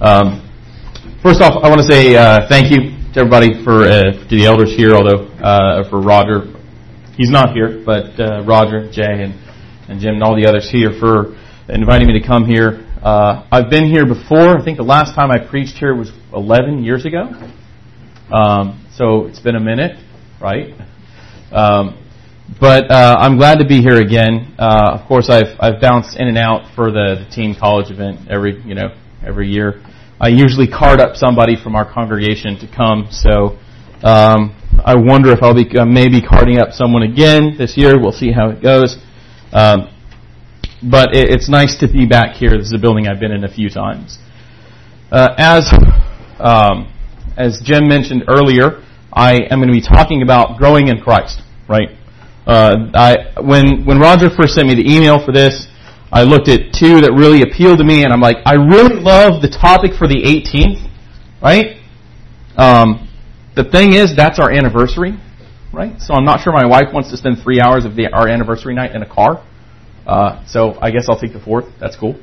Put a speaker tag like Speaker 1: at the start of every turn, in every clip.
Speaker 1: First off, I want to say thank you to everybody to the elders here, although for Roger, he's not here, but Roger, Jay, and Jim and all the others here for inviting me to come here. I've been here before. I think the last time I preached here was 11 years ago. So it's been a minute, right? But I'm glad to be here again. Of course, I've bounced in and out for the teen college event every year. I usually card up somebody from our congregation to come, so I wonder if I'll be maybe carding up someone again this year. We'll see how it goes. But it's nice to be back here. This is a building I've been in a few times. As Jim mentioned earlier, I am going to be talking about growing in Christ, right? When Roger first sent me the email for this, I looked at two that really appealed to me, and I'm like, I really love the topic for the 18th, right? The thing is, that's our anniversary, right? So I'm not sure my wife wants to spend 3 hours of our anniversary night in a car. So I guess I'll take the 4th. That's cool.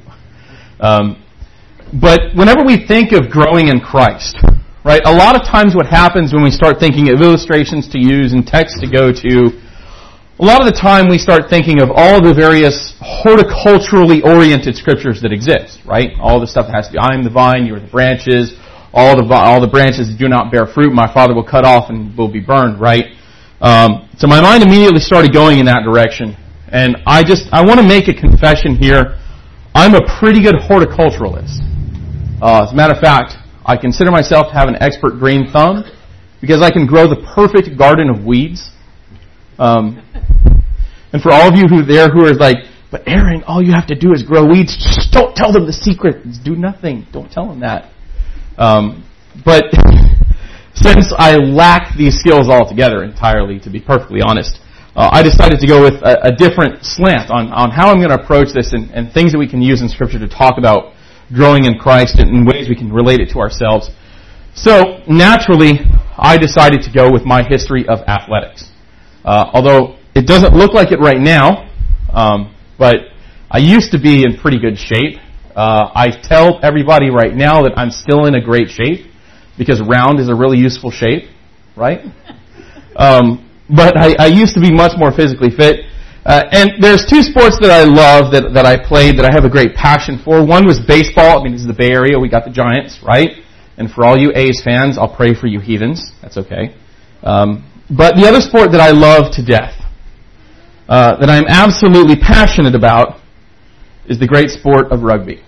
Speaker 1: But whenever we think of growing in Christ, right, a lot of times what happens when we start thinking of illustrations to use and text to go to, a lot of the time we start thinking of all the various horticulturally oriented scriptures that exist, right? All the stuff that has to be, I am the vine, you are the branches, all the branches that do not bear fruit, my Father will cut off and will be burned, right? So my mind immediately started going in that direction. And I want to make a confession here. I'm a pretty good horticulturalist. As a matter of fact, I consider myself to have an expert green thumb because I can grow the perfect garden of weeds. And for all of you who are like, but Aaron, all you have to do is grow weeds. Just don't tell them the secret. Just do nothing. Don't tell them that. But since I lack these skills altogether entirely, to be perfectly honest, I decided to go with a different slant on how I'm going to approach this and things that we can use in Scripture to talk about growing in Christ and in ways we can relate it to ourselves. So, naturally, I decided to go with my history of athletics. Although it doesn't look like it right now, but I used to be in pretty good shape. I tell everybody right now that I'm still in a great shape because round is a really useful shape, right? But I used to be much more physically fit. And there's two sports that I love that I played that I have a great passion for. One was baseball. I mean, this is the Bay Area. We got the Giants, right? And for all you A's fans, I'll pray for you heathens. That's okay. But the other sport that I love to death, that I'm absolutely passionate about, is the great sport of rugby.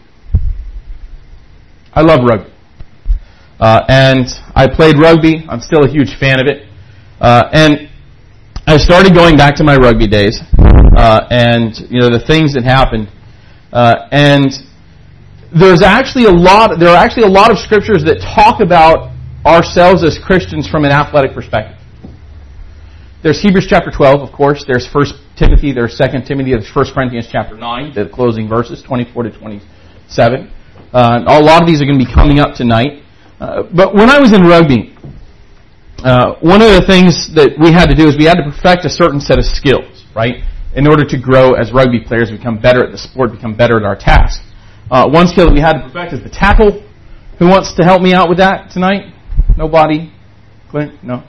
Speaker 1: I love rugby. And I played rugby. I'm still a huge fan of it. And I started going back to my rugby days, and the things that happened, and there are actually a lot of scriptures that talk about ourselves as Christians from an athletic perspective. There's Hebrews chapter 12, of course. There's 1 Timothy. There's 2 Timothy. There's 1 Corinthians chapter 9, the closing verses, 24 to 27. A lot of these are going to be coming up tonight. But when I was in rugby, one of the things that we had to do is we had to perfect a certain set of skills, right? In order to grow as rugby players, become better at the sport, become better at our task. One skill that we had to perfect is the tackle. Who wants to help me out with that tonight? Nobody? Clint? No.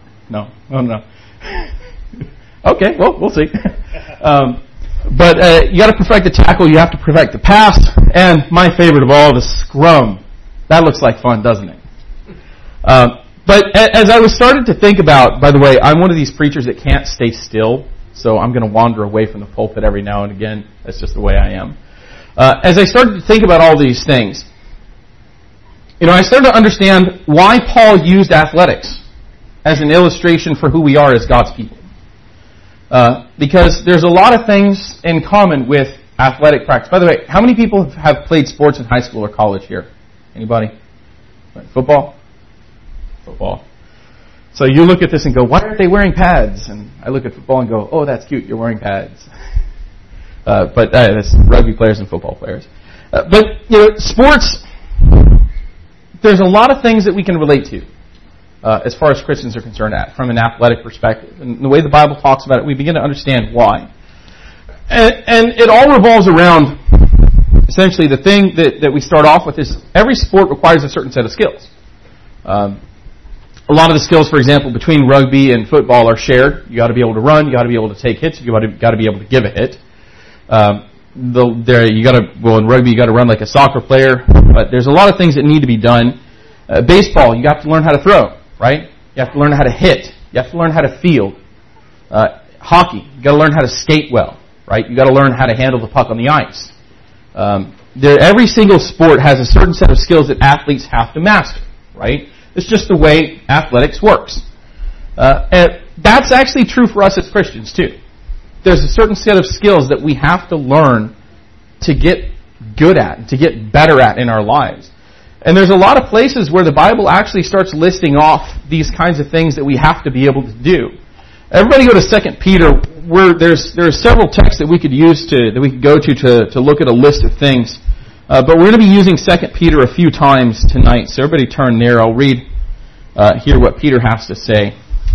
Speaker 1: Okay, well, we'll see. But you got to perfect the tackle. You have to perfect the pass. And my favorite of all, the scrum. That looks like fun, doesn't it? But as I was starting to think about, by the way, I'm one of these preachers that can't stay still, so I'm going to wander away from the pulpit every now and again. That's just the way I am. As I started to think about all these things, I started to understand why Paul used athletics as an illustration for who we are as God's people. Because there's a lot of things in common with athletic practice. By the way, how many people have played sports in high school or college here? Anybody? Football? Football. So you look at this and go, why aren't they wearing pads? And I look at football and go, oh, that's cute, you're wearing pads. But that's rugby players and football players. But sports, there's a lot of things that we can relate to as far as Christians are concerned from an athletic perspective. And the way the Bible talks about it, we begin to understand why. And it all revolves around essentially the thing that we start off with is every sport requires a certain set of skills. A lot of the skills, for example, between rugby and football are shared. You got to be able to run. You got to be able to take hits. You got to be able to give a hit. In rugby you got to run like a soccer player. But there's a lot of things that need to be done. Baseball, you have to learn how to throw, right? You have to learn how to hit. You have to learn how to field. Hockey, you got to learn how to skate well, right? You got to learn how to handle the puck on the ice. Every single sport has a certain set of skills that athletes have to master, right? It's just the way athletics works. And that's actually true for us as Christians too. There's a certain set of skills that we have to learn to get good at, to get better at in our lives. And there's a lot of places where the Bible actually starts listing off these kinds of things that we have to be able to do. Everybody go to 2 Peter, where there are several texts that we could use that we could go to look at a list of things. But we're going to be using 2 Peter a few times tonight, so everybody turn there. I'll read here what Peter has to say.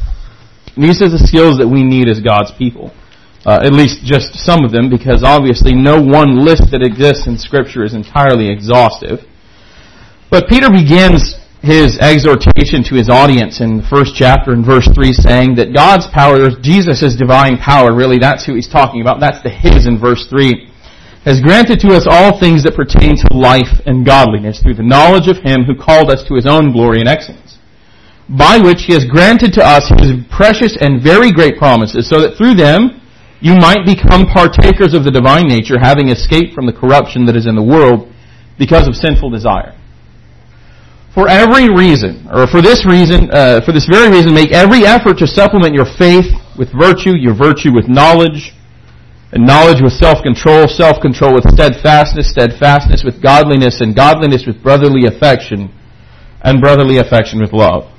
Speaker 1: And these are the skills that we need as God's people. At least just some of them, because obviously no one list that exists in Scripture is entirely exhaustive. But Peter begins his exhortation to his audience in the first chapter in verse 3 saying that God's power, Jesus' divine power, really that's who he's talking about, that's the His in verse 3, has granted to us all things that pertain to life and godliness through the knowledge of Him who called us to His own glory and excellence, by which He has granted to us His precious and very great promises, so that through them you might become partakers of the divine nature, having escaped from the corruption that is in the world because of sinful desire. For every reason, or for this very reason, make every effort to supplement your faith with virtue, your virtue with knowledge, and knowledge with self-control, self-control with steadfastness, steadfastness with godliness, and godliness with brotherly affection, and brotherly affection with love.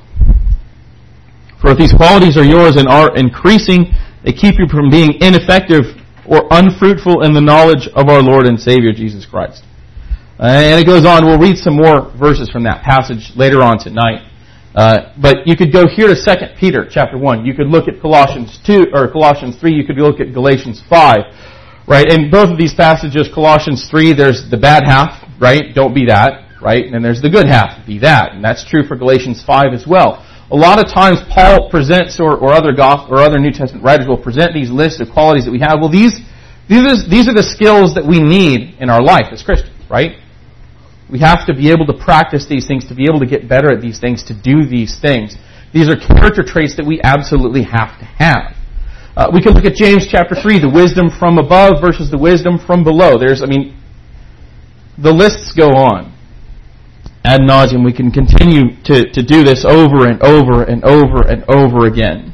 Speaker 1: For if these qualities are yours and are increasing, they keep you from being ineffective or unfruitful in the knowledge of our Lord and Savior Jesus Christ. And it goes on. We'll read some more verses from that passage later on tonight. But you could go here to 2 Peter chapter 1. You could look at Colossians 2 or Colossians 3. You could look at Galatians 5. Right? In both of these passages, Colossians 3, there's the bad half, right? Don't be that, right? And then there's the good half, be that. And that's true for Galatians 5 as well. A lot of times Paul presents or other New Testament writers will present these lists of qualities that we have. Well, these are the skills that we need in our life as Christians, right? We have to be able to practice these things, to be able to get better at these things, to do these things. These are character traits that we absolutely have to have. We can look at James chapter 3, the wisdom from above versus the wisdom from below. The lists go on. Ad nauseum, we can continue to do this over and over and over and over again.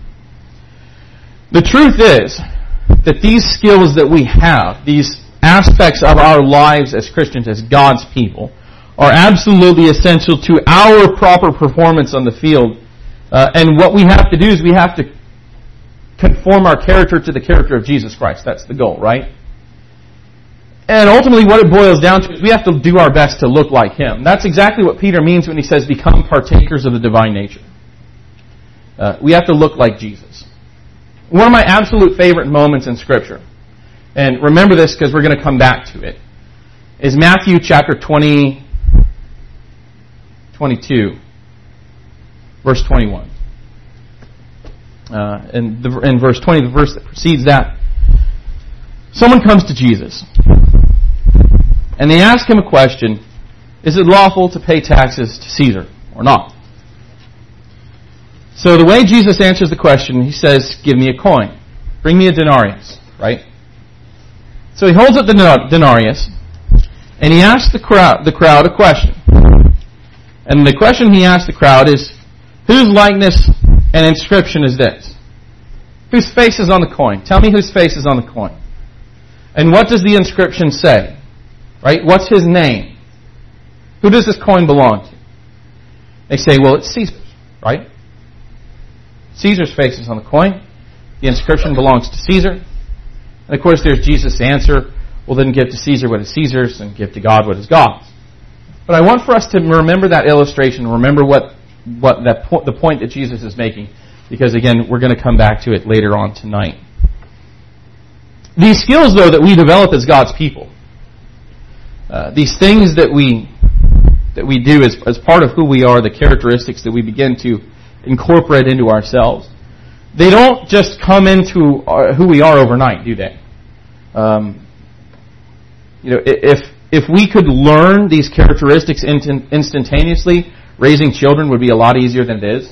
Speaker 1: The truth is that these skills that we have, these aspects of our lives as Christians, as God's people, are absolutely essential to our proper performance on the field. And what we have to do is we have to conform our character to the character of Jesus Christ. That's the goal, right? And ultimately what it boils down to is we have to do our best to look like Him. That's exactly what Peter means when he says become partakers of the divine nature. We have to look like Jesus. One of my absolute favorite moments in Scripture, and remember this because we're going to come back to it, is Matthew chapter 22, verse 21. In verse 20, the verse that precedes that, someone comes to Jesus, and they ask Him a question, is it lawful to pay taxes to Caesar or not? So the way Jesus answers the question, He says, give me a coin. Bring me a denarius, right? So He holds up the denarius, and He asks the crowd a question. And the question He asks the crowd is, whose likeness and inscription is this? Whose face is on the coin? Tell me whose face is on the coin. And what does the inscription say? Right? What's his name? Who does this coin belong to? They say, well, it's Caesar's, right? Caesar's face is on the coin. The inscription belongs to Caesar. And of course there's Jesus' answer, well then give to Caesar what is Caesar's and give to God what is God's. But I want for us to remember that illustration, remember the point that Jesus is making, because again, we're going to come back to it later on tonight. These skills, though, that we develop as God's people, these things that we do as part of who we are, the characteristics that we begin to incorporate into ourselves, they don't just come into who we are overnight, do they? If we could learn these characteristics instantaneously, raising children would be a lot easier than it is.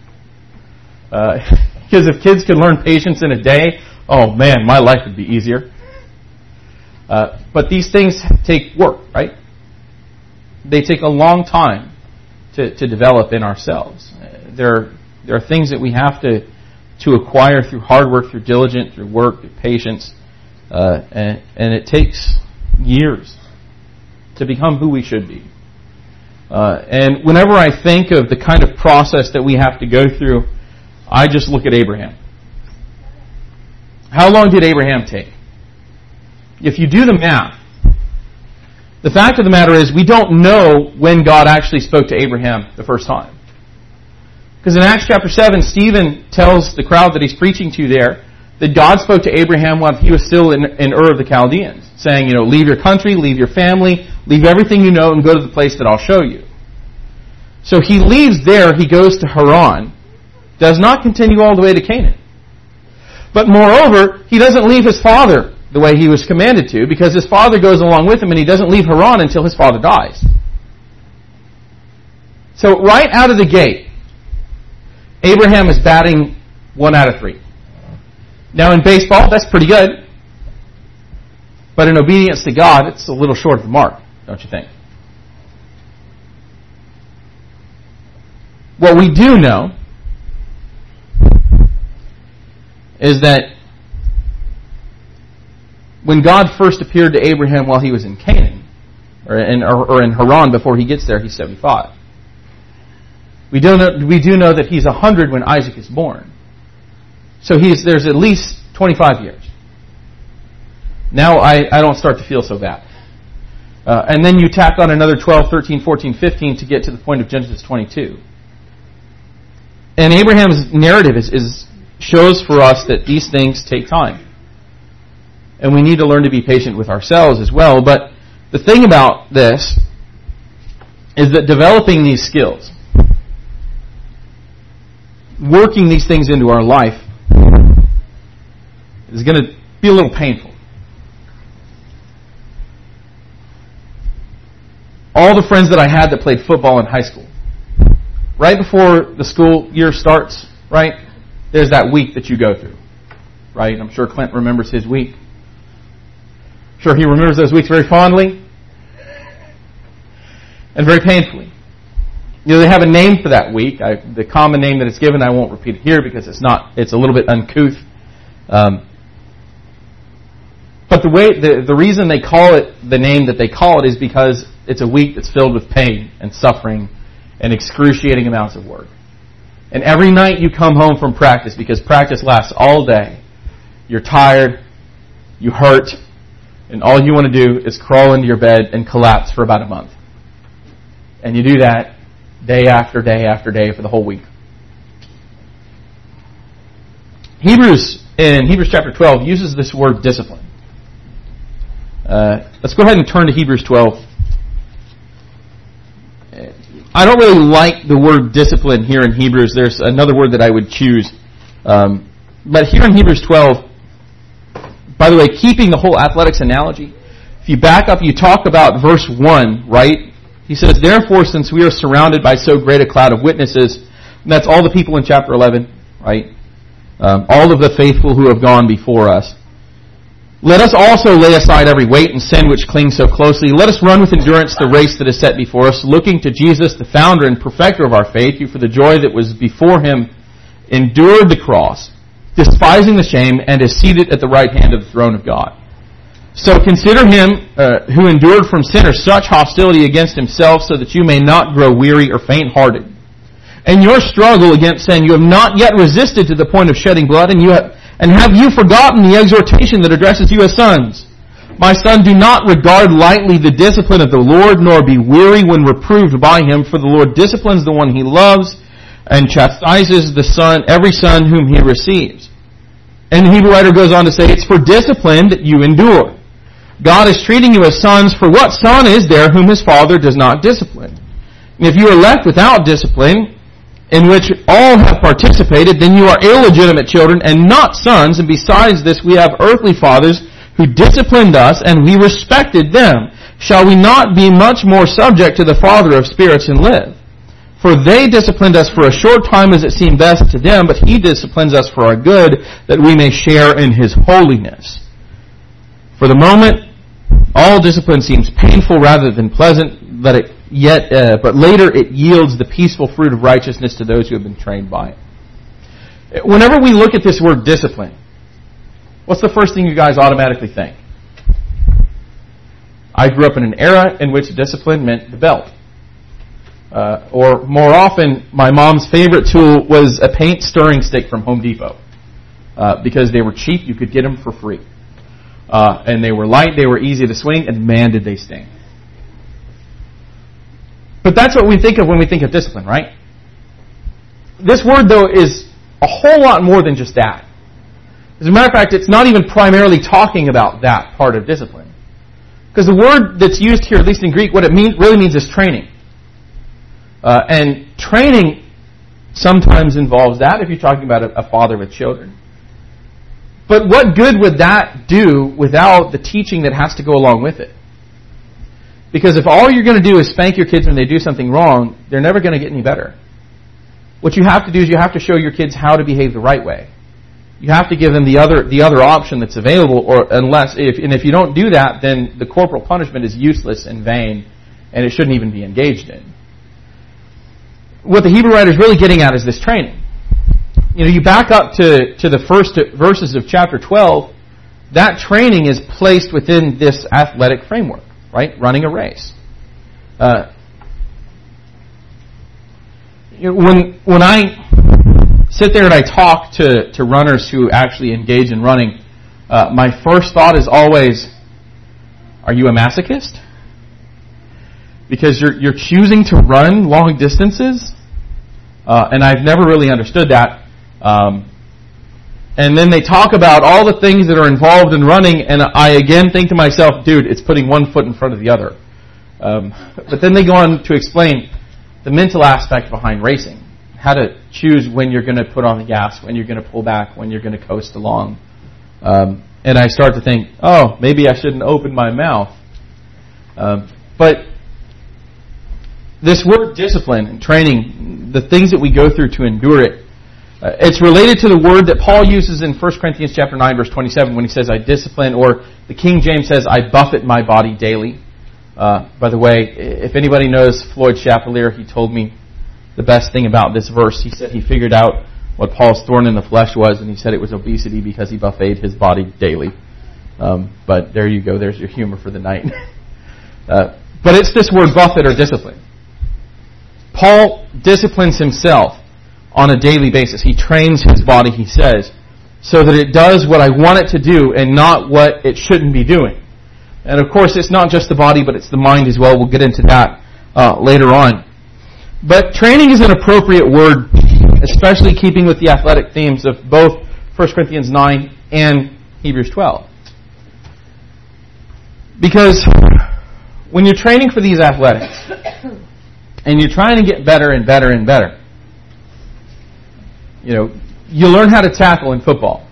Speaker 1: Because if kids could learn patience in a day, oh man, my life would be easier. But these things take work, right? They take a long time to develop in ourselves. There are things that we have to acquire through hard work, through diligence, through work, through patience, and it takes years to become who we should be. And whenever I think of the kind of process that we have to go through, I just look at Abraham. How long did Abraham take? If you do the math, the fact of the matter is we don't know when God actually spoke to Abraham the first time. Because in Acts chapter 7, Stephen tells the crowd that he's preaching to there that God spoke to Abraham while he was still in Ur of the Chaldeans, saying, leave your country, leave your family, leave everything you know and go to the place that I'll show you. So he leaves there, he goes to Haran, does not continue all the way to Canaan. But moreover, he doesn't leave his father the way he was commanded to, because his father goes along with him and he doesn't leave Haran until his father dies. So right out of the gate, Abraham is batting 1 out of 3. Now in baseball, that's pretty good. But in obedience to God, it's a little short of the mark, don't you think? What we do know is that when God first appeared to Abraham while he was in Canaan, or in Haran before he gets there, he's 75. We do know that he's 100 when Isaac is born. So there's at least 25 years. Now I don't start to feel so bad. And then you tack on another 12, 13, 14, 15 to get to the point of Genesis 22. And Abraham's narrative shows for us that these things take time. And we need to learn to be patient with ourselves as well. But the thing about this is that developing these skills, working these things into our life, is going to be a little painful. All the friends that I had that played football in high school, right before the school year starts, right, there's that week that you go through, right? I'm sure Clint remembers his week. I'm sure he remembers those weeks very fondly and very painfully. They have a name for that week. The common name that it's given, I won't repeat it here because it's a little bit uncouth. But the reason they call it the name that they call it is because it's a week that's filled with pain and suffering and excruciating amounts of work. And every night you come home from practice, because practice lasts all day, you're tired, you hurt, and all you want to do is crawl into your bed and collapse for about a month. And you do that day after day after day for the whole week. Hebrews chapter 12 uses this word discipline. Let's go ahead and turn to Hebrews 12. I don't really like the word discipline here in Hebrews. There's another word that I would choose. But here in Hebrews 12, by the way, keeping the whole athletics analogy, if you back up, you talk about verse 1, right? He says, therefore, since we are surrounded by so great a cloud of witnesses, and that's all the people in chapter 11, right? All of the faithful who have gone before us. Let us also lay aside every weight and sin which clings so closely. Let us run with endurance the race that is set before us, looking to Jesus, the founder and perfecter of our faith, who for the joy that was before him endured the cross, despising the shame, and is seated at the right hand of the throne of God. So consider him who endured from sinners such hostility against himself, so that you may not grow weary or faint-hearted. In your struggle against sin, you have not yet resisted to the point of shedding blood, and have you forgotten the exhortation that addresses you as sons? My son, do not regard lightly the discipline of the Lord, nor be weary when reproved by him, for the Lord disciplines the one he loves, and chastises every son whom he receives. And the Hebrew writer goes on to say, it's for discipline that you endure. God is treating you as sons, for what son is there whom his father does not discipline? And if you are left without discipline, in which all have participated, then you are illegitimate children and not sons, and besides this we have earthly fathers who disciplined us, and we respected them. Shall we not be much more subject to the Father of spirits and live? For they disciplined us for a short time as it seemed best to them, but he disciplines us for our good, that we may share in his holiness. For the moment, all discipline seems painful rather than pleasant, but later it yields the peaceful fruit of righteousness to those who have been trained by it. Whenever we look at this word discipline, what's the first thing you guys automatically think? I grew up in an era in which discipline meant the belt. Or more often, my mom's favorite tool was a paint stirring stick from Home Depot. Because they were cheap, you could get them for free. And they were light, they were easy to swing, and man did they sting. But that's what we think of when we think of discipline, right? This word, though, is a whole lot more than just that. As a matter of fact, it's not even primarily talking about that part of discipline. Because the word that's used here, at least in Greek, what it really means is training. And training sometimes involves that if you're talking about a father with children. But what good would that do without the teaching that has to go along with it? Because if all you're going to do is spank your kids when they do something wrong, they're never going to get any better. What you have to do is you have to show your kids how to behave the right way. You have to give them the other option that's available, if you don't do that, then the corporal punishment is useless and vain, and it shouldn't even be engaged in. What the Hebrew writer is really getting at is this training. You back up to the first verses of chapter 12, that training is placed within this athletic framework, right? Running a race. When I sit there and I talk to runners who actually engage in running, my first thought is always, are you a masochist? Because you're choosing to run long distances? And I've never really understood that. And then they talk about all the things that are involved in running, and I again think to myself, dude, it's putting one foot in front of the other. But then they go on to explain the mental aspect behind racing. How to choose when you're going to put on the gas, when you're going to pull back, when you're going to coast along. And I start to think, oh, maybe I shouldn't open my mouth. But this word discipline and training, the things that we go through to endure it, it's related to the word that Paul uses in 1 Corinthians chapter 9, verse 27, when he says, I discipline, or the King James says, I buffet my body daily. By the way, if anybody knows Floyd Chapelier, he told me the best thing about this verse. He said he figured out what Paul's thorn in the flesh was, and he said it was obesity because he buffeted his body daily. But there you go. There's your humor for the night. But it's this word buffet or discipline. Paul disciplines himself on a daily basis. He trains his body, he says, so that it does what I want it to do and not what it shouldn't be doing. And of course, it's not just the body, but it's the mind as well. We'll get into that later on. But training is an appropriate word, especially keeping with the athletic themes of both 1 Corinthians 9 and Hebrews 12. Because when you're training for these athletics, and you're trying to get better and better and better, you learn how to tackle in football.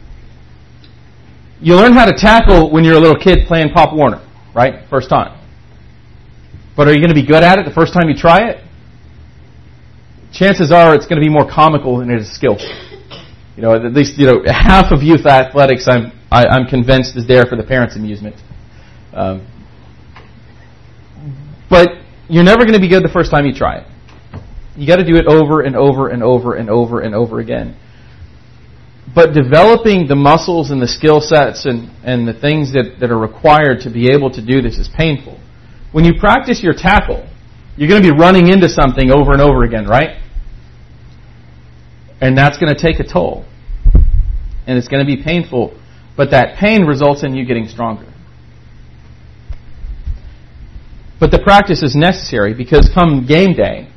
Speaker 1: You learn how to tackle when you're a little kid playing Pop Warner, right? First time. But are you going to be good at it the first time you try it? Chances are it's going to be more comical than it is skillful. At least half of youth athletics, I'm convinced, is there for the parents' amusement. But you're never going to be good the first time you try it. You got to do it over and over and over and over and over again. But developing the muscles and the skill sets and the things that are required to be able to do this is painful. When you practice your tackle, you're going to be running into something over and over again, right? And that's going to take a toll. And it's going to be painful. But that pain results in you getting stronger. But the practice is necessary because come game day,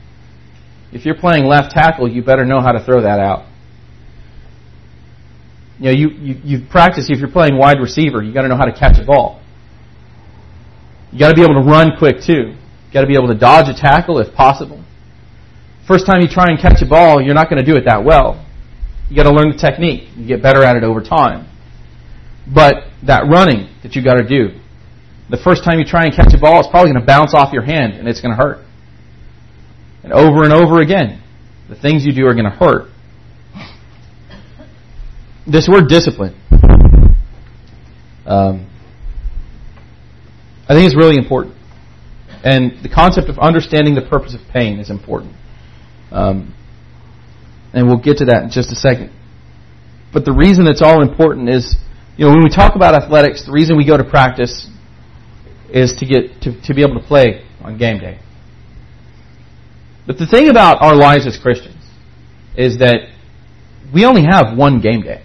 Speaker 1: if you're playing left tackle, you better know how to throw that out. You practice, if you're playing wide receiver, you got to know how to catch a ball. You got to be able to run quick too. You got to be able to dodge a tackle if possible. First time you try and catch a ball, you're not going to do it that well. You got to learn the technique. You get better at it over time. But that running that you got to do, the first time you try and catch a ball, it's probably going to bounce off your hand and it's going to hurt. And over again, the things you do are going to hurt. This word discipline, I think it's really important. And the concept of understanding the purpose of pain is important. And we'll get to that in just a second. But the reason it's all important is, when we talk about athletics, the reason we go to practice is to get to be able to play on game day. But the thing about our lives as Christians is that we only have one game day.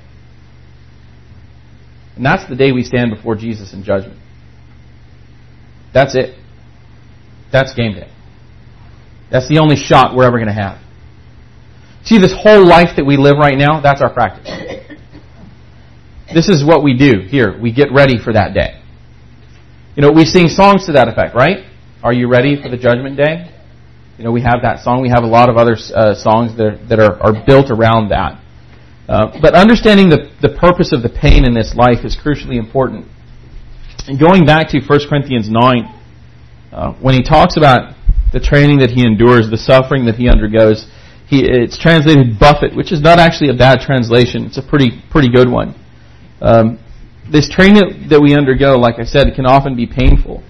Speaker 1: And that's the day we stand before Jesus in judgment. That's it. That's game day. That's the only shot we're ever going to have. See, this whole life that we live right now, that's our practice. This is what we do here. We get ready for that day. We sing songs to that effect, right? Are you ready for the judgment day? We have that song. We have a lot of other songs that are built around that. But understanding the purpose of the pain in this life is crucially important. And going back to 1 Corinthians 9, when he talks about the training that he endures, the suffering that he undergoes, it's translated buffet, which is not actually a bad translation. It's a pretty good one. This training that we undergo, like I said, it can often be painful.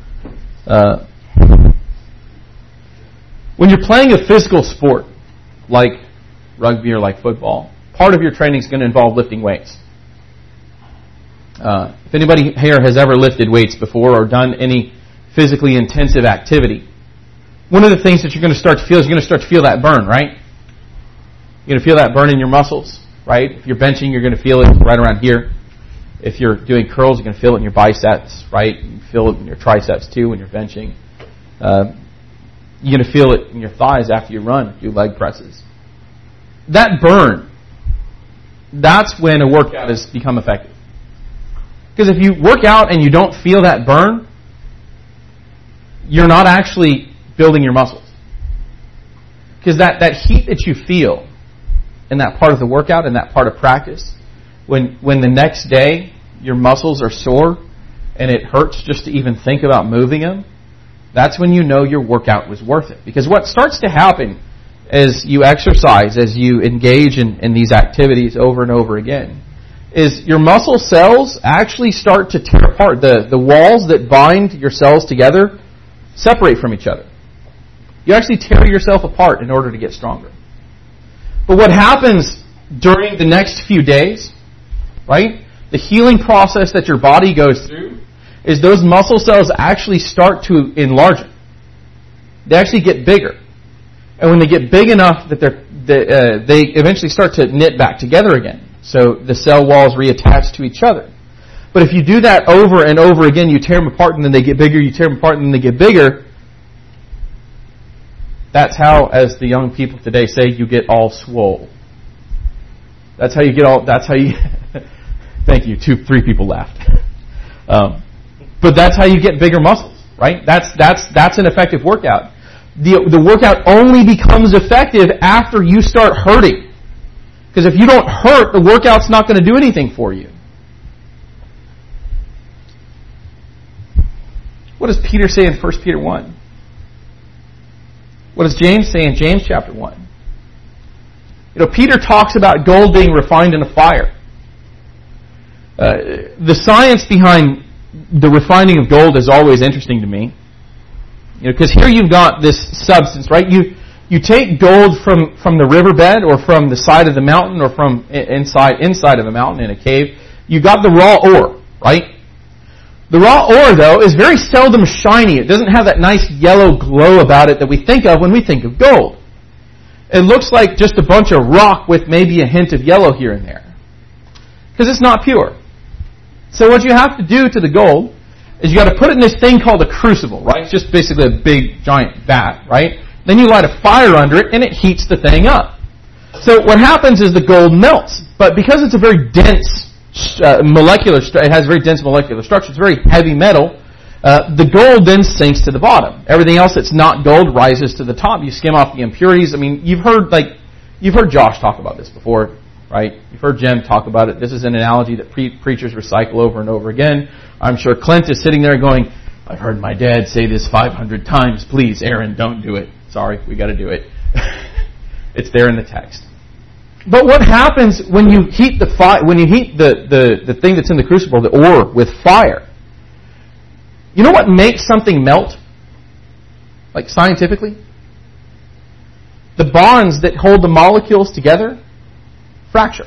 Speaker 1: When you're playing a physical sport, like rugby or like football, part of your training is going to involve lifting weights. If anybody here has ever lifted weights before or done any physically intensive activity, one of the things that you're going to start to feel is you're going to start to feel that burn, right? You're going to feel that burn in your muscles, right? If you're benching, you're going to feel it right around here. If you're doing curls, you're going to feel it in your biceps, right? You feel it in your triceps too when you're benching. You're going to feel it in your thighs after you run, do leg presses. That burn, that's when a workout has become effective. Because if you work out and you don't feel that burn, you're not actually building your muscles. Because that heat that you feel in that part of the workout, in that part of practice, when the next day your muscles are sore and it hurts just to even think about moving them, that's when you know your workout was worth it. Because what starts to happen as you exercise, as you engage in these activities over and over again, is your muscle cells actually start to tear apart. The walls that bind your cells together separate from each other. You actually tear yourself apart in order to get stronger. But what happens during the next few days, right? The healing process that your body goes through is those muscle cells actually start to enlarge. They actually get bigger. And when they get big enough that they eventually start to knit back together again. So the cell walls reattach to each other. But if you do that over and over again, you tear them apart and then they get bigger, you tear them apart and then they get bigger. That's how, as the young people today say, you get all swole. That's how you thank you, 3 people laughed. But that's how you get bigger muscles, right? That's an effective workout. The workout only becomes effective after you start hurting. Because if you don't hurt, the workout's not going to do anything for you. What does Peter say in 1 Peter 1? What does James say in James chapter 1? Peter talks about gold being refined in a fire. The science behind the refining of gold is always interesting to me. Because here you've got this substance, right? You take gold from the riverbed or from the side of the mountain or from inside of a mountain in a cave. You got the raw ore, right? The raw ore, though, is very seldom shiny. It doesn't have that nice yellow glow about it that we think of when we think of gold. It looks like just a bunch of rock with maybe a hint of yellow here and there. Because it's not pure. So what you have to do to the gold is you got to put it in this thing called a crucible, right? It's just basically a big, giant vat, right? Then you light a fire under it, and it heats the thing up. So what happens is the gold melts. But because it's a very dense it has very dense molecular structure. It's very heavy metal. The gold then sinks to the bottom. Everything else that's not gold rises to the top. You skim off the impurities. I mean, you've heard Josh talk about this before, right? You've heard Jim talk about it. This is an analogy that preachers recycle over and over again. I'm sure Clint is sitting there going, I've heard my dad say this 500 times. Please, Aaron, don't do it. Sorry, we got to do it. It's there in the text. But what happens when you heat the thing that's in the crucible, the ore, with fire? You know what makes something melt? Like scientifically? The bonds that hold the molecules together fracture.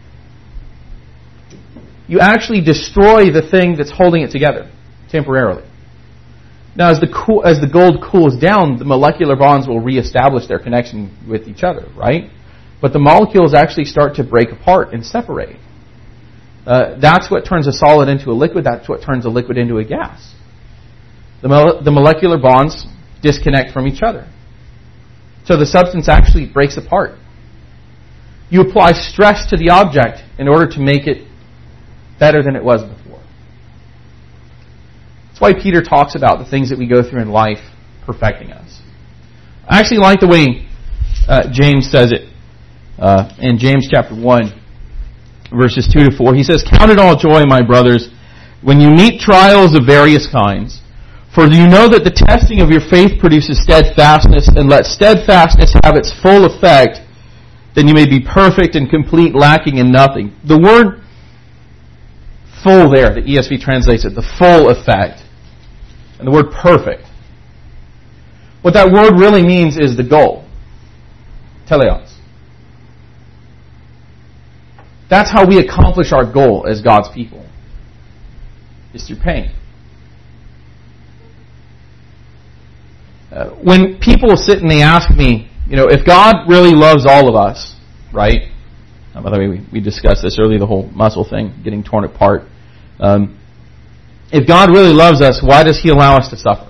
Speaker 1: You actually destroy the thing that's holding it together temporarily. Now, as the gold cools down, the molecular bonds will reestablish their connection with each other, right? But the molecules actually start to break apart and separate. That's what turns a solid into a liquid. That's what turns a liquid into a gas. The molecular bonds disconnect from each other. So the substance actually breaks apart. You apply stress to the object in order to make it better than it was before. That's why Peter talks about the things that we go through in life perfecting us. I actually like the way James says it in James chapter 1, verses 2 to 4. He says, "Count it all joy, my brothers, when you meet trials of various kinds. For you know that the testing of your faith produces steadfastness, and let steadfastness have its full effect, then you may be perfect and complete, lacking in nothing." The word full there, the ESV translates it, the full effect. And the word perfect. What that word really means is the goal. Teleos. That's how we accomplish our goal as God's people. Is through pain. When people sit and they ask me, if God really loves all of us, right? By the way, we discussed this earlier, the whole muscle thing, getting torn apart. If God really loves us, why does He allow us to suffer?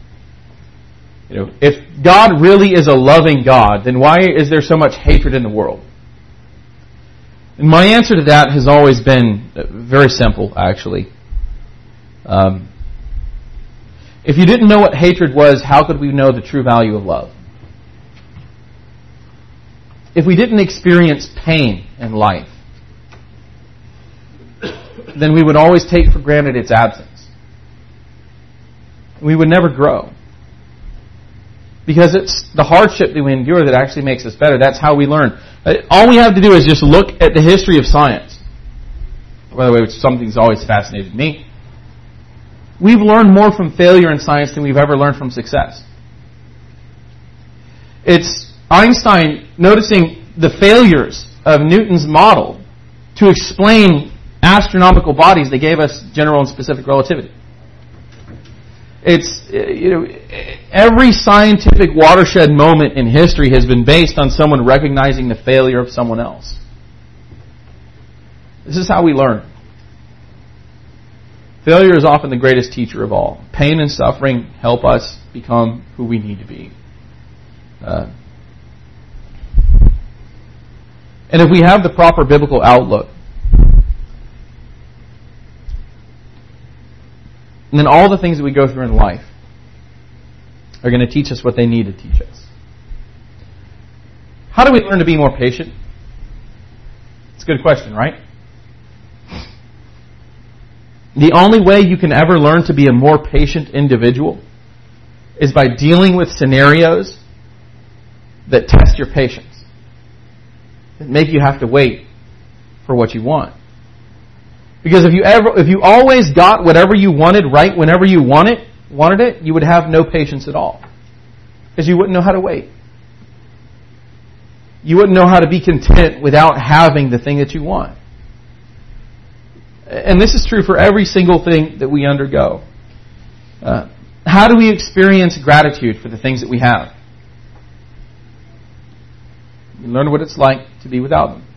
Speaker 1: If God really is a loving God, then why is there so much hatred in the world? And my answer to that has always been very simple, actually. If you didn't know what hatred was, how could we know the true value of love? If we didn't experience pain in life, then we would always take for granted its absence. We would never grow. Because it's the hardship that we endure that actually makes us better. That's how we learn. All we have to do is just look at the history of science. By the way, which is something that's always fascinated me. We've learned more from failure in science than we've ever learned from success. It's Einstein noticing the failures of Newton's model to explain astronomical bodies that gave us general and specific relativity. It's, every scientific watershed moment in history has been based on someone recognizing the failure of someone else. This is how we learn. Failure is often the greatest teacher of all. Pain and suffering help us become who we need to be. And if we have the proper biblical outlook, then all the things that we go through in life are going to teach us what they need to teach us. How do we learn to be more patient? It's a good question, right? The only way you can ever learn to be a more patient individual is by dealing with scenarios that test your patience, that make you have to wait for what you want. Because if you always got whatever you wanted right whenever you wanted it, you would have no patience at all. Because you wouldn't know how to wait. You wouldn't know how to be content without having the thing that you want. And this is true for every single thing that we undergo. How do we experience gratitude for the things that we have? We learn what it's like to be without them.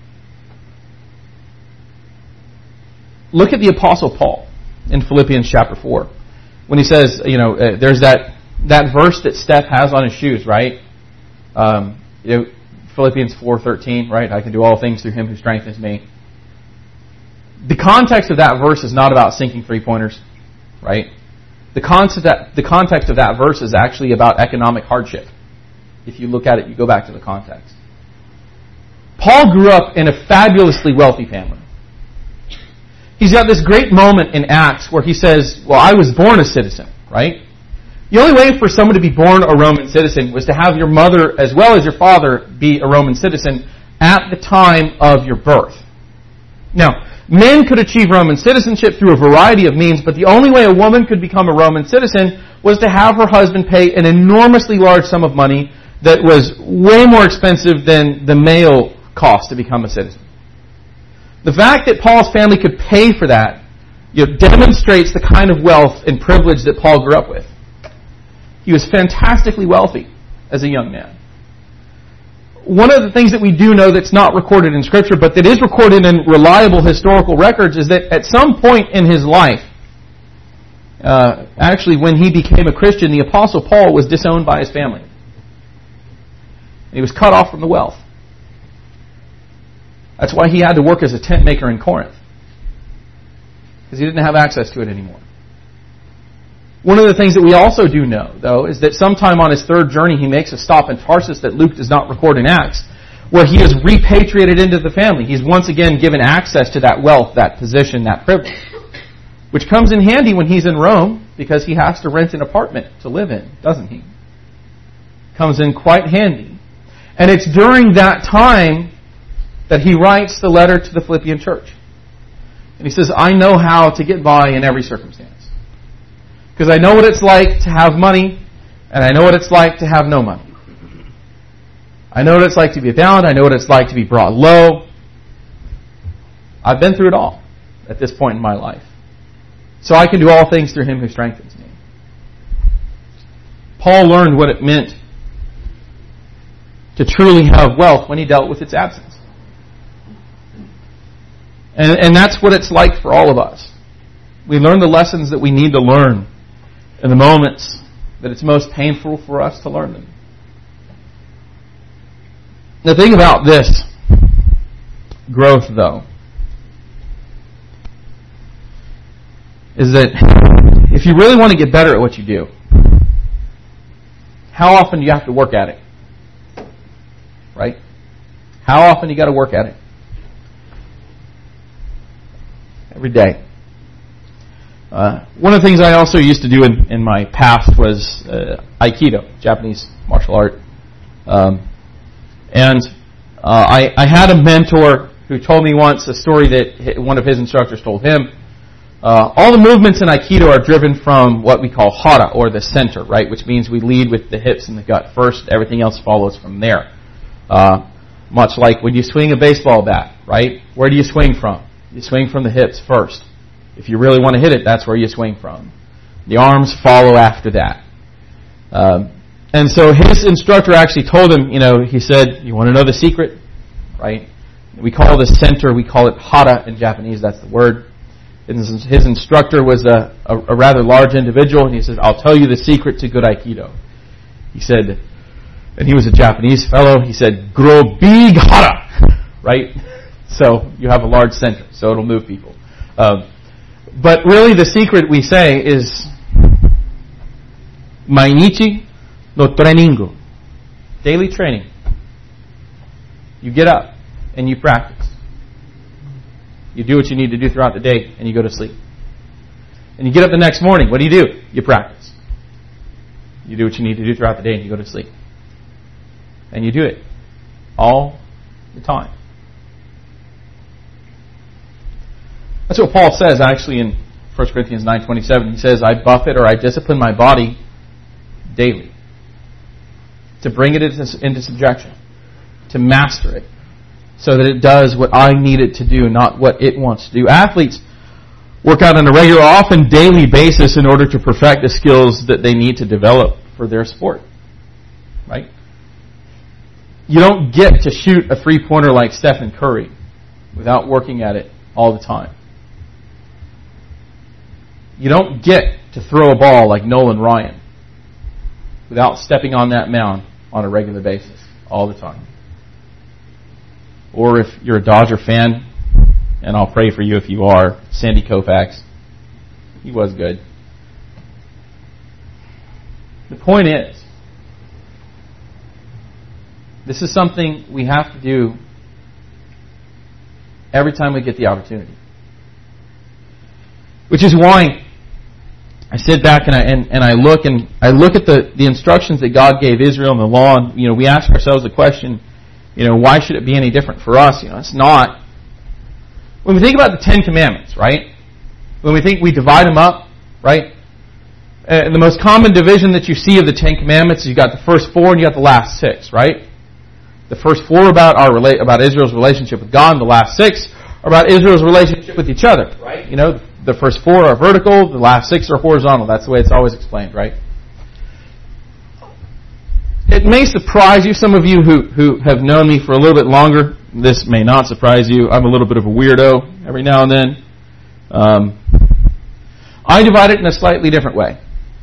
Speaker 1: Look at the Apostle Paul in Philippians chapter 4. When he says, there's that verse that Steph has on his shoes, right? Philippians 4:13, right? I can do all things through Him who strengthens me. the context of that verse is not about sinking three-pointers, right? The context of that verse is actually about economic hardship. If you look at it, you go back to the context. Paul grew up in a fabulously wealthy family. He's got this great moment in Acts where he says, well, I was born a citizen, right? The only way for someone to be born a Roman citizen was to have your mother as well as your father be a Roman citizen at the time of your birth. Now, men could achieve Roman citizenship through a variety of means, but the only way a woman could become a Roman citizen was to have her husband pay an enormously large sum of money that was way more expensive than the male cost to become a citizen. The fact that Paul's family could pay for that demonstrates the kind of wealth and privilege that Paul grew up with. He was fantastically wealthy as a young man. One of the things that we do know that's not recorded in Scripture, but that is recorded in reliable historical records, is that at some point in his life, actually when he became a Christian, the Apostle Paul was disowned by his family. He was cut off from the wealth. That's why he had to work as a tent maker in Corinth, because he didn't have access to it anymore. One of the things that we also do know, though, is that sometime on his third journey, he makes a stop in Tarsus that Luke does not record in Acts, where he is repatriated into the family. He's once again given access to that wealth, that position, that privilege, which comes in handy when he's in Rome, because he has to rent an apartment to live in, doesn't he? Comes in quite handy. And it's during that time that he writes the letter to the Philippian church. And he says, I know how to get by in every circumstance. Because I know what it's like to have money, and I know what it's like to have no money. I know what it's like to be bound. I know what it's like to be brought low. I've been through it all at this point in my life. So I can do all things through Him who strengthens me. Paul learned what it meant to truly have wealth when he dealt with its absence. And that's what it's like for all of us. We learn the lessons that we need to learn in the moments that it's most painful for us to learn them. The thing about this growth, though, is that if you really want to get better at what you do, how often do you have to work at it? Right? How often do you got to work at it? Every day. One of the things I also used to do in my past was Aikido, Japanese martial art. And I had a mentor who told me once a story that one of his instructors told him. All the movements in Aikido are driven from what we call hara, or the center, right? Which means we lead with the hips and the gut first. Everything else follows from there. Much like when you swing a baseball bat, right? Where do you swing from? You swing from the hips first. If you really want to hit it, that's where you swing from. The arms follow after that. And so his instructor actually told him, he said, you want to know the secret? Right? We call the center, we call it hara in Japanese, that's the word. And his instructor was a rather large individual, and he says, I'll tell you the secret to good Aikido. He said, and he was a Japanese fellow, he said, grow big hara, right? So you have a large center, so it'll move people. But really the secret, we say, is mainichi no treningo. Daily training. You get up and you practice. You do what you need to do throughout the day and you go to sleep. And you get up the next morning, what do? You practice. You do what you need to do throughout the day and you go to sleep. And you do it all the time. That's what Paul says actually in 1 Corinthians 9:27. He says, I buffet or I discipline my body daily to bring it into subjection, to master it, so that it does what I need it to do, not what it wants to do. Athletes work out on a regular, often daily basis in order to perfect the skills that they need to develop for their sport. Right? You don't get to shoot a three-pointer like Stephen Curry without working at it all the time. You don't get to throw a ball like Nolan Ryan without stepping on that mound on a regular basis all the time. Or if you're a Dodger fan and I'll pray for you if you are, Sandy Koufax. He was good. The point is, this is something we have to do every time we get the opportunity. Which is why I sit back and I look at the instructions that God gave Israel in the law, and we ask ourselves the question, why should it be any different for us? It's not. When we think about the Ten Commandments, right? When we think we divide them up, right? The most common division that you see of the Ten Commandments is you got the first 4 and you got the last 6, right? The first 4 about Israel's relationship with God, and the last 6 are about Israel's relationship with each other, right? The first 4 are vertical, the last 6 are horizontal. That's the way it's always explained, right? It may surprise you, some of you who have known me for a little bit longer. This may not surprise you. I'm a little bit of a weirdo every now and then. I divide it in a slightly different way.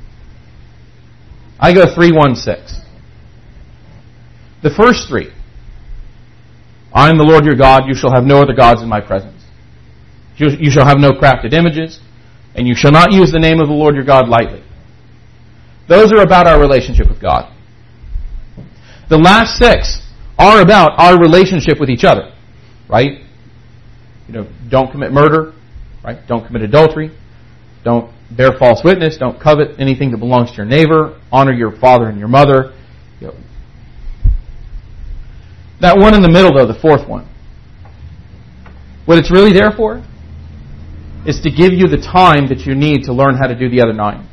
Speaker 1: I go 3-1-6. The first 3. I am the Lord your God. You shall have no other gods in my presence. You shall have no crafted images, and you shall not use the name of the Lord your God lightly. Those are about our relationship with God. The last 6 are about our relationship with each other, right? Don't commit murder, right? Don't commit adultery. Don't bear false witness. Don't covet anything that belongs to your neighbor. Honor your father and your mother. That one in the middle, though, the 4th one, what it's really there for is to give you the time that you need to learn how to do the other 9.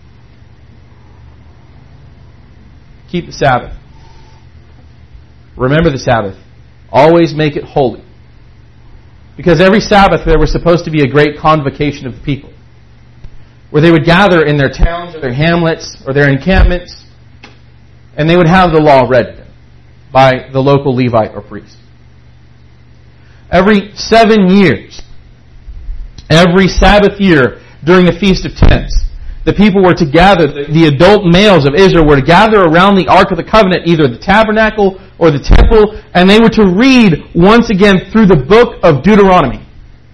Speaker 1: Keep the Sabbath. Remember the Sabbath. Always make it holy. Because every Sabbath there was supposed to be a great convocation of the people, where they would gather in their towns or their hamlets or their encampments, and they would have the law read to them by the local Levite or priest. Every 7 years, every Sabbath year during the Feast of Tents, the people were to gather, the adult males of Israel were to gather around the Ark of the Covenant, either the tabernacle or the temple, and they were to read once again through the book of Deuteronomy.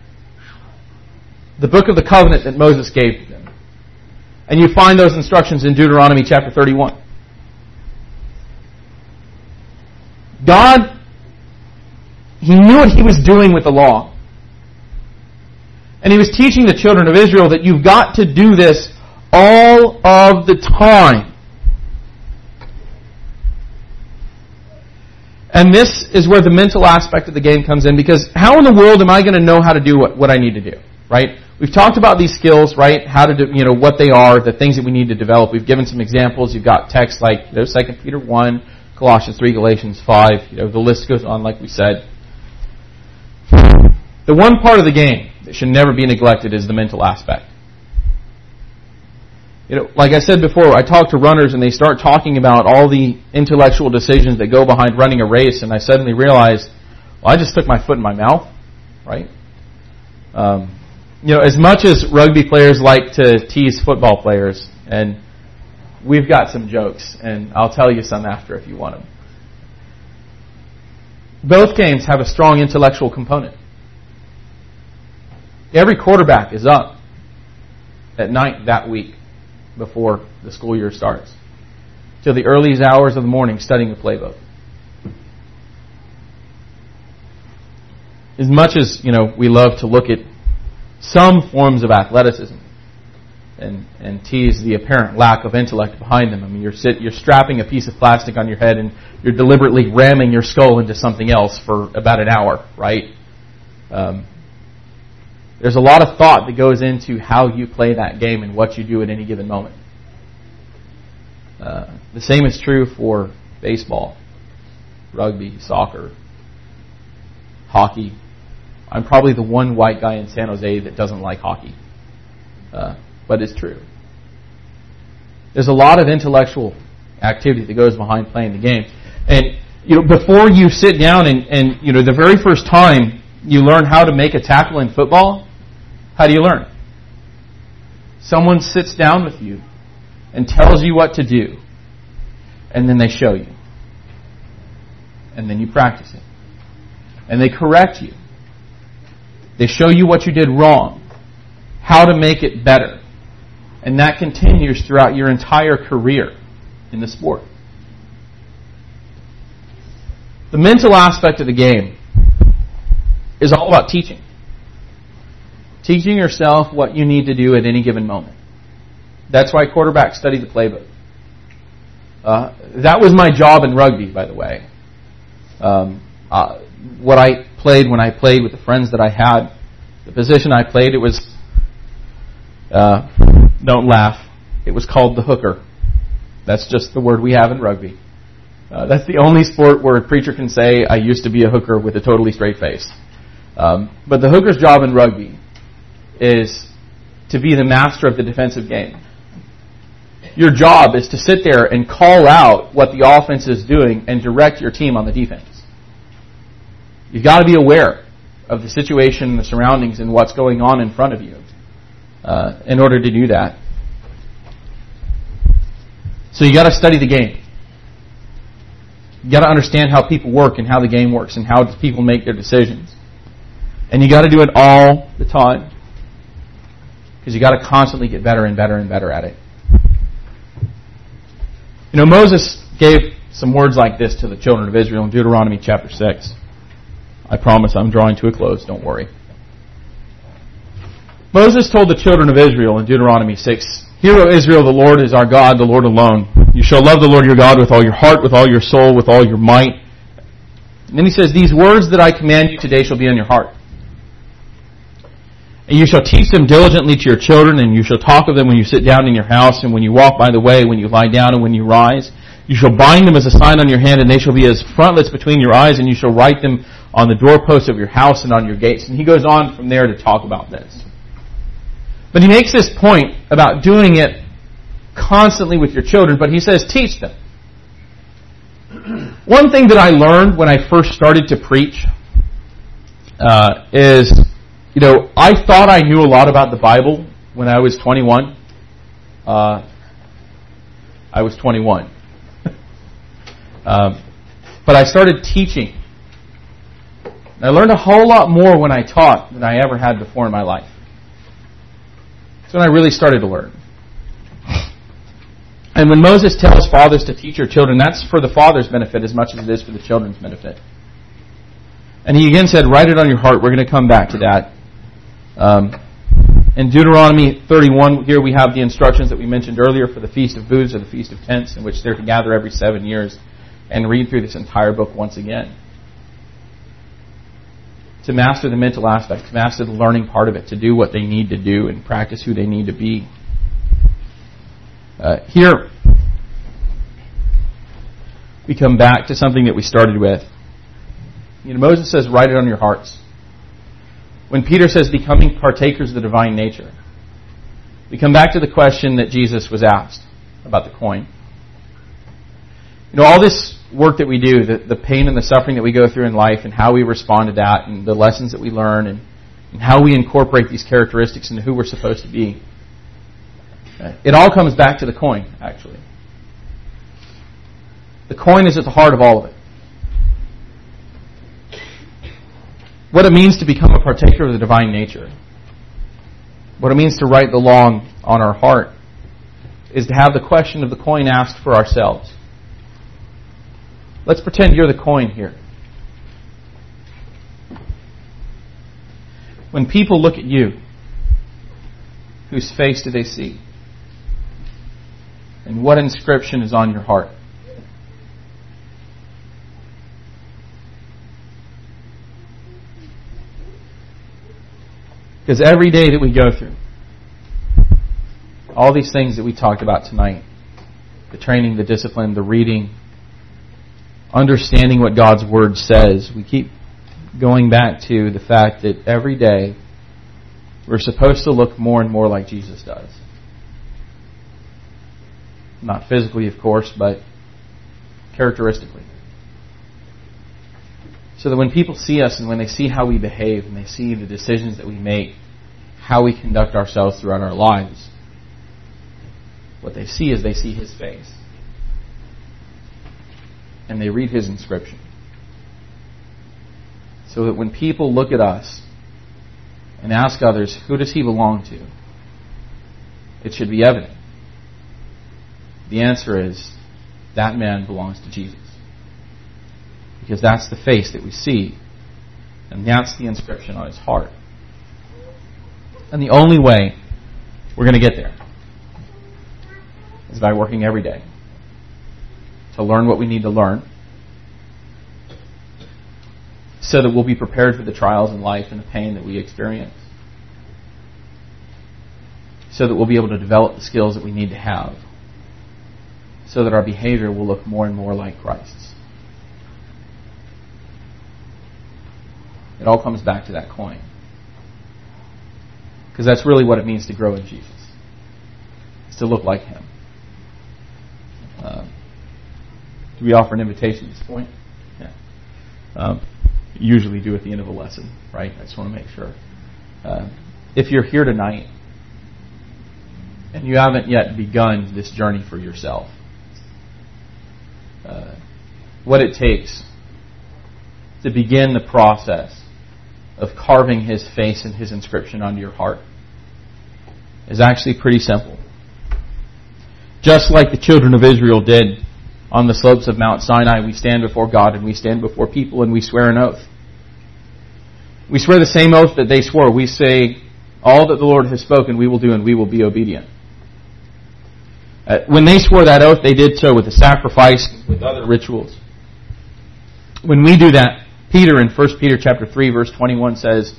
Speaker 1: The book of the covenant that Moses gave to them. And you find those instructions in Deuteronomy chapter 31. God, He knew what He was doing with the law. And He was teaching the children of Israel that you've got to do this all of the time. And this is where the mental aspect of the game comes in, because how in the world am I going to know how to do what I need to do, right? We've talked about these skills, right? How to do, what they are, the things that we need to develop. We've given some examples. You've got texts like 2 Peter 1, Colossians 3, Galatians 5. The list goes on, like we said. The one part of the game that should never be neglected is the mental aspect. Like I said before, I talk to runners and they start talking about all the intellectual decisions that go behind running a race, and I suddenly realize, I just took my foot in my mouth, right? As much as rugby players like to tease football players, and we've got some jokes, and I'll tell you some after if you want them. Both games have a strong intellectual component. Every quarterback is up at night that week before the school year starts, till the earliest hours of the morning studying the playbook. As much as we love to look at some forms of athleticism and tease the apparent lack of intellect behind them. I mean, you're strapping a piece of plastic on your head and you're deliberately ramming your skull into something else for about an hour, right? There's a lot of thought that goes into how you play that game and what you do at any given moment. The same is true for baseball, rugby, soccer, hockey. I'm probably the one white guy in San Jose that doesn't like hockey. But it's true. There's a lot of intellectual activity that goes behind playing the game. And before you sit down and the very first time you learn how to make a tackle in football, how do you learn? Someone sits down with you and tells you what to do, and then they show you. And then you practice it. And they correct you. They show you what you did wrong, how to make it better. And that continues throughout your entire career in the sport. The mental aspect of the game is all about teaching. Teaching yourself what you need to do at any given moment. That's why quarterbacks study the playbook. That was my job in rugby, by the way. What I played when I played with the friends that I had, the position I played, it was, don't laugh, it was called the hooker. That's just the word we have in rugby. That's the only sport where a preacher can say, I used to be a hooker with a totally straight face. But the hooker's job in rugby is to be the master of the defensive game. Your job is to sit there and call out what the offense is doing and direct your team on the defense. You've got to be aware of the situation and the surroundings and what's going on in front of you in order to do that. So you got to study the game. You got to understand how people work and how the game works and how people make their decisions. And you got to do it all the time. Because you got to constantly get better and better and better at it. You know, Moses gave some words like this to the children of Israel in Deuteronomy chapter 6. I promise I'm drawing to a close, don't worry. Moses told the children of Israel in Deuteronomy 6, Hear, O Israel, the Lord is our God, the Lord alone. You shall love the Lord your God with all your heart, with all your soul, with all your might. And then he says, These words that I command you today shall be in your heart. And you shall teach them diligently to your children, and you shall talk of them when you sit down in your house, and when you walk by the way, when you lie down, and when you rise. You shall bind them as a sign on your hand, and they shall be as frontlets between your eyes, and you shall write them on the doorposts of your house and on your gates. And he goes on from there to talk about this. But he makes this point about doing it constantly with your children, but he says, teach them. One thing that I learned when I first started to preach is, you know, I thought I knew a lot about the Bible when I was 21. I was 21. But I started teaching. And I learned a whole lot more when I taught than I ever had before in my life. That's when I really started to learn. And when Moses tells fathers to teach your children, that's for the father's benefit as much as it is for the children's benefit. And he again said, write it on your heart. We're going to come back to that. In Deuteronomy 31, here we have the instructions that we mentioned earlier for the Feast of Booths or the Feast of Tents, in which they're to gather every 7 years and read through this entire book once again. To master the mental aspect, to master the learning part of it, to do what they need to do and practice who they need to be. Here, we come back to something that we started with. You know, Moses says, write it on your hearts. When Peter says, becoming partakers of the divine nature, we come back to the question that Jesus was asked about the coin. You know, all this work that we do, the pain and the suffering that we go through in life and how we respond to that and the lessons that we learn and how we incorporate these characteristics into who we're supposed to be, it all comes back to the coin, actually. The coin is at the heart of all of it. What it means to become a partaker of the divine nature, what it means to write the law on our heart, is to have the question of the coin asked for ourselves. Let's pretend you're the coin here. When people look at you, whose face do they see? And what inscription is on your heart? Because every day that we go through, all these things that we talked about tonight, the training, the discipline, the reading, understanding what God's Word says, we keep going back to the fact that every day we're supposed to look more and more like Jesus does. Not physically, of course, but characteristically. So that when people see us and when they see how we behave and they see the decisions that we make, how we conduct ourselves throughout our lives, what they see is they see His face. And they read His inscription. So that when people look at us, and ask others, who does he belong to? It should be evident. The answer is, that man belongs to Jesus. Because that's the face that we see, and that's the inscription on his heart. And the only way we're going to get there is by working every day to learn what we need to learn, so that we'll be prepared for the trials in life and the pain that we experience, so that we'll be able to develop the skills that we need to have, so that our behavior will look more and more like Christ's. It all comes back to that coin. Because that's really what it means to grow in Jesus. It's to look like Him. Do we offer an invitation at this point? Yeah. Usually do at the end of a lesson, right? I just want to make sure. If you're here tonight and you haven't yet begun this journey for yourself, what it takes to begin the process of carving His face and His inscription onto your heart is actually pretty simple. Just like the children of Israel did on the slopes of Mount Sinai, we stand before God and we stand before people and we swear an oath. We swear the same oath that they swore. We say, all that the Lord has spoken we will do, and we will be obedient. When they swore that oath, they did so with a sacrifice, with other rituals. When we do that, Peter in 1 Peter chapter 3 verse 21 says,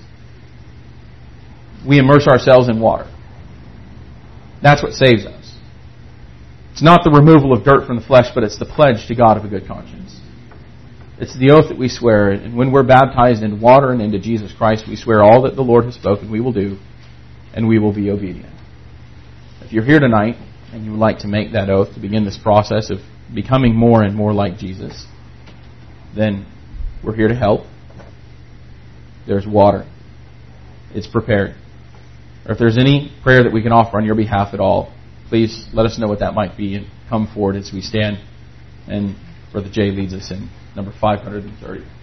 Speaker 1: we immerse ourselves in water. That's what saves us. It's not the removal of dirt from the flesh, but it's the pledge to God of a good conscience. It's the oath that we swear, and when we're baptized in water and into Jesus Christ, we swear all that the Lord has spoken we will do, and we will be obedient. If you're here tonight and you would like to make that oath to begin this process of becoming more and more like Jesus, then we're here to help. There's water. It's prepared. Or if there's any prayer that we can offer on your behalf at all, please let us know what that might be and come forward as we stand. And Brother Jay leads us in number 530.